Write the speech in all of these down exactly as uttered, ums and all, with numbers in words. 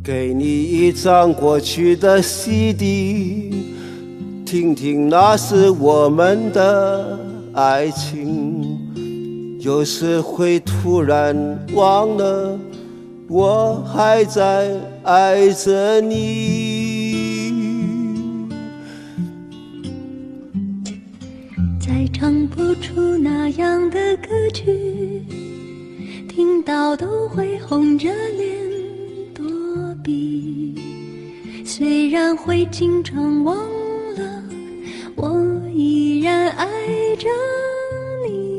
给你一张过去的 C D， 听听那是我们的爱情。有时会突然忘了，我还在爱着你。 再唱不出那样的歌曲，听到都会红着脸躲避。虽然会经常忘了，我依然爱着你。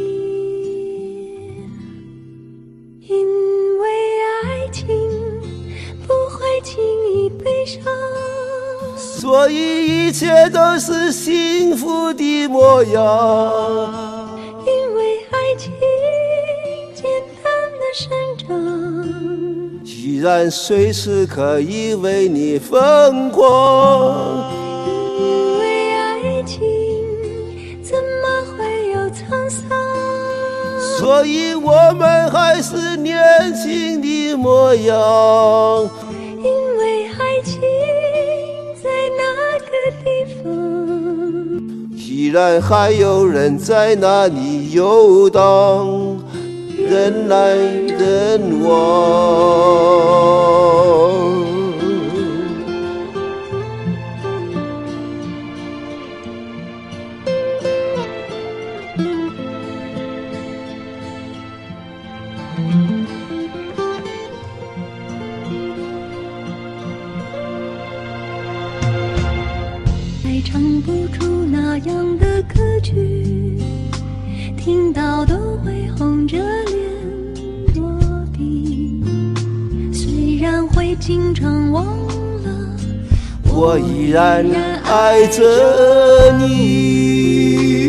因为爱情不会轻易悲伤， 所以一切都是幸福的模样。 因为爱情简单的生长， 依然随时可以为你疯狂。 因为爱情怎么会有沧桑， 所以我们还是年轻的模样。 因为爱情在那个地方， 依然还有人在那里游荡，人来人往。 再唱不出那样的歌曲，听到都会红着脸躲避。虽然会经常忘了， 我依然爱着你。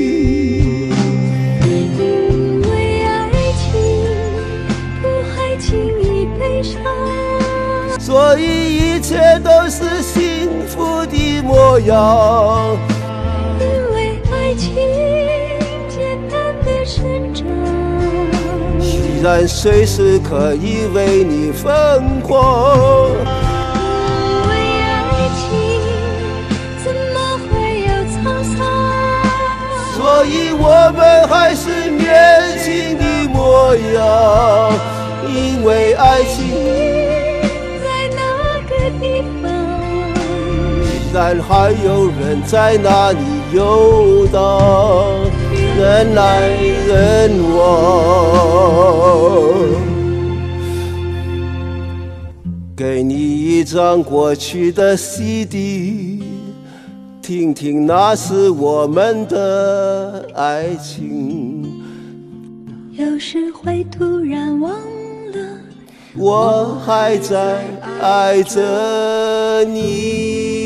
因为爱情不会轻易悲伤， 所以一切都是幸福的模样。 因为爱情简单的生长， 依然随时可以为你疯狂。 因为爱情怎么会有沧桑， 所以我们还是年轻的模样。因为爱情在那个地方， 依然还有人在那里游荡，人来人往。给你一张过去的 C D， 听听那是我们的爱情。 有时会突然忘了， 我还在爱着你。